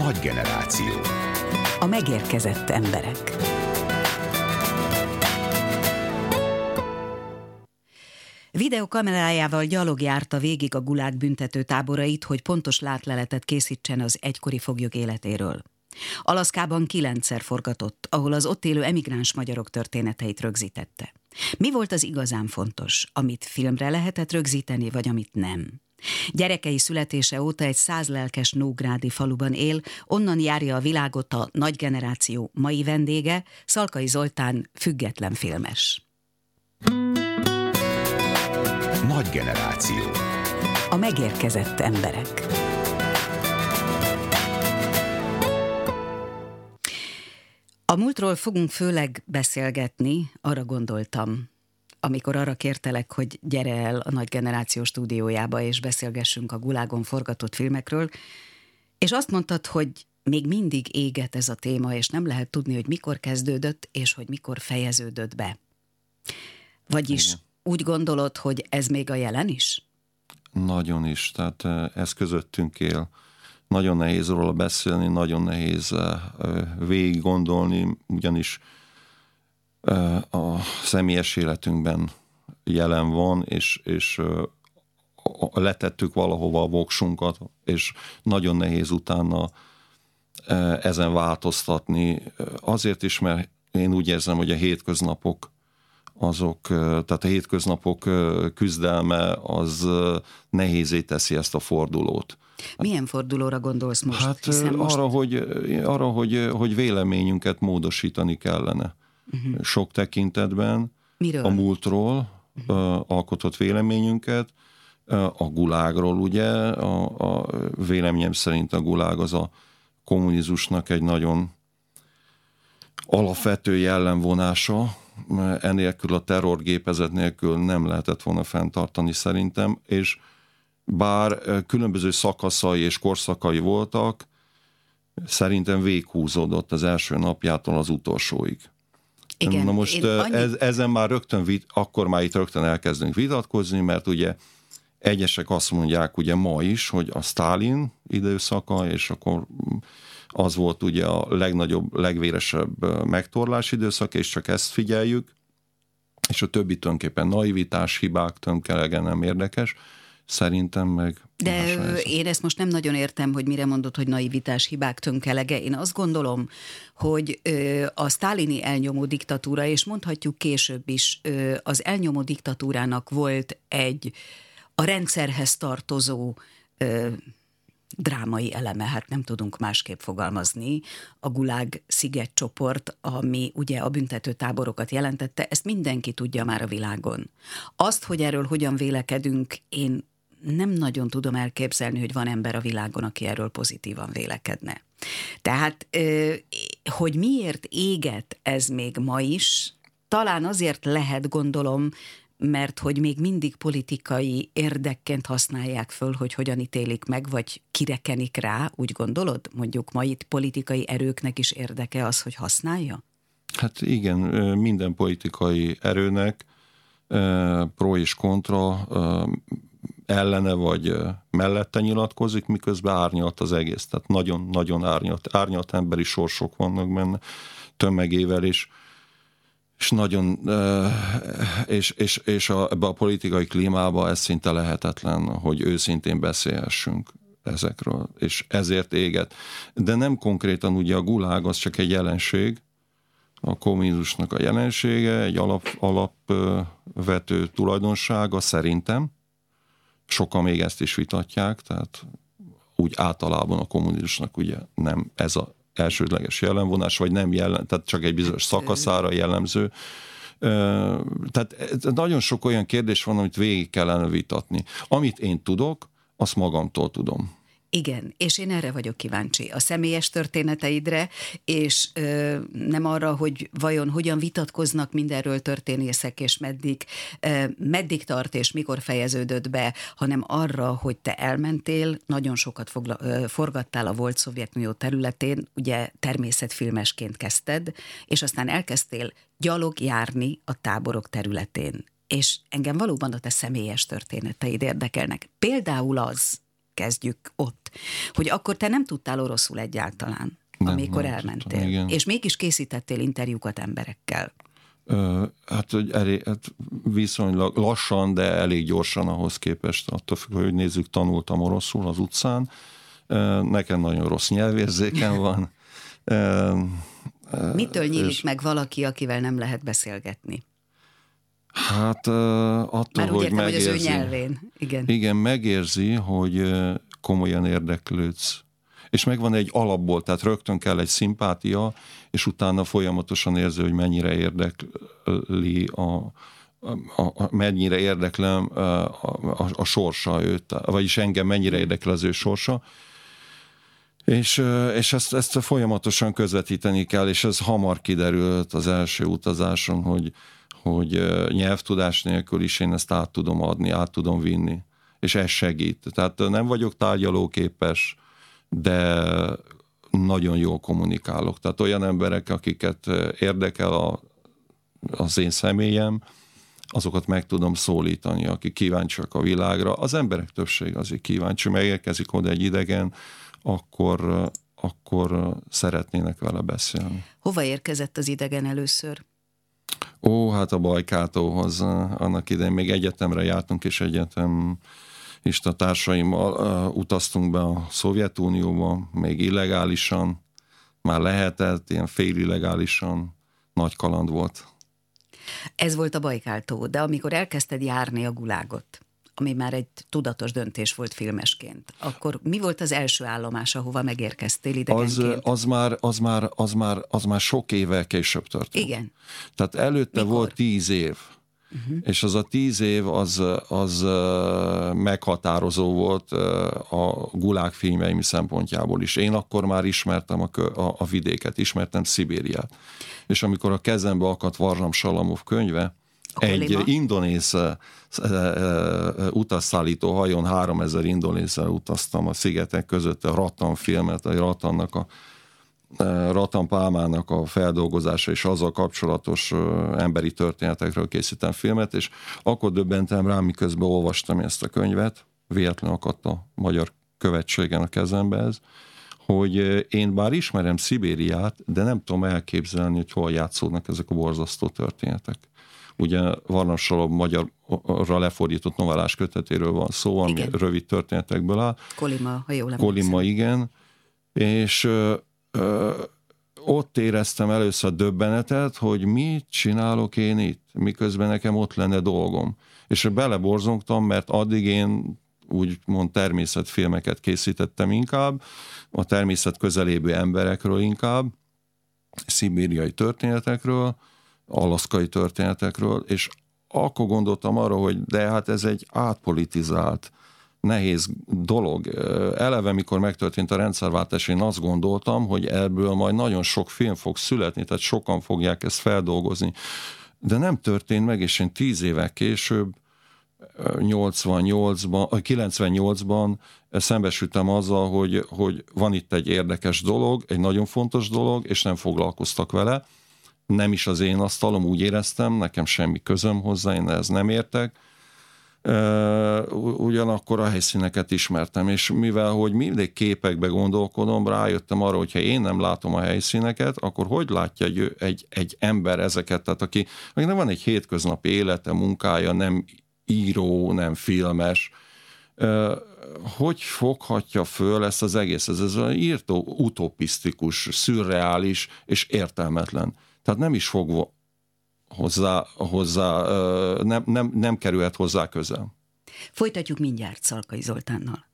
Nagy generáció. A megérkezett emberek. Videokamerájával gyalogjárta végig a Gulág büntetőtáborait, hogy pontos látleletet készítsen az egykori foglyok életéről. Alaszkában 9-szer forgatott, ahol az ott élő emigráns magyarok történeteit rögzítette. Mi volt az igazán fontos, amit filmre lehetett rögzíteni, vagy amit nem? Gyerekei születése óta egy 100 lelkes nógrádi faluban él, onnan járja a világot a Nagy generáció mai vendége, Szalkai Zoltán, független filmes. Nagy generáció. A megérkezett emberek. A múltról fogunk főleg beszélgetni, arra gondoltam, amikor arra kértelek, hogy gyere el a Nagy generáció stúdiójába, és beszélgessünk a Gulágon forgatott filmekről, és azt mondtad, hogy még mindig éget ez a téma, és nem lehet tudni, hogy mikor kezdődött, és hogy mikor fejeződött be. Vagyis igen. Úgy gondolod, hogy ez még a jelen is? Nagyon is, tehát ez közöttünk él. Nagyon nehéz róla beszélni, nagyon nehéz végig gondolni, ugyanis a személyes életünkben jelen van, és letettük valahova a voksunkat, és nagyon nehéz utána ezen változtatni. Azért is, mert én úgy érzem, hogy a hétköznapok tehát a hétköznapok küzdelme az nehézé teszi ezt a fordulót. Milyen fordulóra gondolsz most? Hát arra, hogy véleményünket módosítani kellene. Sok tekintetben. Miről? A múltról alkotott véleményünket, a Gulágról ugye, a véleményem szerint a Gulág az a kommunizmusnak egy nagyon alapvető jellemvonása, enélkül a terrorgépezet nélkül nem lehetett volna fenntartani szerintem, és bár különböző szakaszai és korszakai voltak, szerintem végighúzódott az első napjától az utolsóig. Igen, na most ezen már akkor már itt rögtön elkezdünk vitatkozni, mert ugye egyesek azt mondják ugye ma is, hogy a Sztálin időszaka, és akkor az volt ugye a legnagyobb, legvéresebb megtorlás időszak, és csak ezt figyeljük, és a többi tulajdonképpen naivitás, hibák, tömkelege nem érdekes. Szerintem meg... De én ezt most nem nagyon értem, hogy mire mondod, hogy naivitás, hibák, tömkelege. Én azt gondolom, hogy a sztálini elnyomó diktatúra, és mondhatjuk később is, az elnyomó diktatúrának volt egy a rendszerhez tartozó drámai eleme, hát nem tudunk másképp fogalmazni. A Gulág szigetcsoport, ami ugye a büntetőtáborokat jelentette, ezt mindenki tudja már a világon. Azt, hogy erről hogyan vélekedünk, én nem nagyon tudom elképzelni, hogy van ember a világon, aki erről pozitívan vélekedne. Tehát, hogy miért éget ez még ma is, talán azért lehet, gondolom, mert hogy még mindig politikai érdekként használják föl, hogy hogyan ítélik meg, vagy kirekenik rá, úgy gondolod? Mondjuk ma itt politikai erőknek is érdeke az, hogy használja? Hát igen, minden politikai erőnek pro és kontra ellene vagy mellette nyilatkozik, miközben árnyalt az egész. Tehát nagyon-nagyon árnyalt emberi sorsok vannak benne tömegével is. És nagyon, ebbe a politikai klímába ez szinte lehetetlen, hogy őszintén beszélhessünk ezekről, és ezért éget. De nem konkrétan ugye a Gulág az csak egy jelenség, a kommunizmusnak a jelensége, egy alapvető tulajdonsága szerintem. Sokan még ezt is vitatják, tehát úgy általában a kommunizmusnak ugye nem ez a elsődleges jellemvonás, vagy nem tehát csak egy bizonyos szakaszára jellemző. Tehát nagyon sok olyan kérdés van, amit végig kellene vitatni. Amit én tudok, azt magamtól tudom. Igen, és én erre vagyok kíváncsi, a személyes történeteidre, és nem arra, hogy vajon hogyan vitatkoznak mindenről történészek, és meddig tart, és mikor fejeződött be, hanem arra, hogy te elmentél, nagyon sokat forgattál a volt Szovjetunió területén, ugye természetfilmesként kezdted, és aztán elkezdtél gyalogjárni a táborok területén. És engem valóban a te személyes történeteid érdekelnek. Például az, kezdjük ott, hogy akkor te nem tudtál oroszul egyáltalán, amikor elmentél. Tudtam, és mégis készítettél interjúkat emberekkel. Hát viszonylag lassan, de elég gyorsan ahhoz képest, attól függ, hogy nézzük, tanultam oroszul az utcán. Nekem nagyon rossz nyelvérzékem van. Mitől nyílik meg valaki, akivel nem lehet beszélgetni? Hát attól, már úgy hogy értem, megérzi. hogy az ő nyelvén. Igen, megérzi, hogy komolyan érdeklődsz. És megvan egy alapból, tehát rögtön kell egy szimpátia, és utána folyamatosan érzi, hogy mennyire érdekli mennyire érdeklem a sorsa őt, vagyis engem mennyire érdekel az ő sorsa. És ezt folyamatosan közvetíteni kell, és ez hamar kiderült az első utazáson, hogy nyelvtudás nélkül is én ezt át tudom adni, át tudom vinni. És ez segít. Tehát nem vagyok tárgyalóképes, de nagyon jól kommunikálok. Tehát olyan emberek, akiket érdekel az én személyem, azokat meg tudom szólítani, akik kíváncsiak a világra. Az emberek többség azért kíváncsi, megérkezik oda egy idegen, akkor szeretnének vele beszélni. Hova érkezett az idegen először? Hát a Bajkáltóhoz. Annak idején még egyetemre jártunk, és egyetemista társaimmal utaztunk be a Szovjetunióba, még illegálisan, már lehetett, ilyen félillegálisan, nagy kaland volt. Ez volt a Bajkáltó, de amikor elkezdted járni a Gulágot, ami már egy tudatos döntés volt filmesként, akkor mi volt az első állomás, ahova megérkeztél idegenként? Az már sok évvel később történt. Igen. Tehát előtte Mikor? volt 10 év. És az a 10 év az meghatározó volt a Gulág filmjeim szempontjából is. Én akkor már ismertem a vidéket, ismertem Szibériát. És amikor a kezembe akadt Varnam Salamov könyve, egy indonéz utasszállító hajón 3000 indonézzel utaztam a szigetek között, a Rattan filmet, a Rattan Pálmának a feldolgozása és azzal kapcsolatos emberi történetekről készítem filmet, és akkor döbbentem rá, miközben olvastam ezt a könyvet, véletlenül akadt a magyar követségen a kezembe ez, hogy én bár ismerem Szibériát, de nem tudom elképzelni, hogy hol játszódnak ezek a borzasztó történetek. Ugye Varnam Salamov magyarra lefordított novellás kötetéről van szó, ami igen. Rövid történetekből áll. Kolima, ha jól emlékszem. Kolima, igen. És ott éreztem először a döbbenetet, hogy mit csinálok én itt, miközben nekem ott lenne dolgom. És beleborzongtam, mert addig én úgymond természetfilmeket készítettem inkább, a természet közelébő emberekről inkább, szibériai történetekről, alaszkai történetekről, és akkor gondoltam arra, hogy de hát ez egy átpolitizált, nehéz dolog. Eleve, mikor megtörtént a rendszerváltás, én azt gondoltam, hogy ebből majd nagyon sok film fog születni, tehát sokan fogják ezt feldolgozni. De nem történt meg, és én 10 évvel később, 98-ban szembesültem azzal, hogy van itt egy érdekes dolog, egy nagyon fontos dolog, és nem foglalkoztak vele. Nem is az én asztalom, úgy éreztem, nekem semmi közöm hozzá, én ehhez nem értek. Ugyanakkor a helyszíneket ismertem, és mivel, hogy mindig képekbe gondolkodom, rájöttem arra, hogyha én nem látom a helyszíneket, akkor hogy látja egy ember ezeket, tehát akinek van egy hétköznapi élete, munkája, nem író, nem filmes, hogy foghatja föl ezt az egész? Ez írtó, utopisztikus, szürreális és értelmetlen. Tehát nem is fog nem kerülhet hozzá közel. Folytatjuk mindjárt Szalkai Zoltánnal.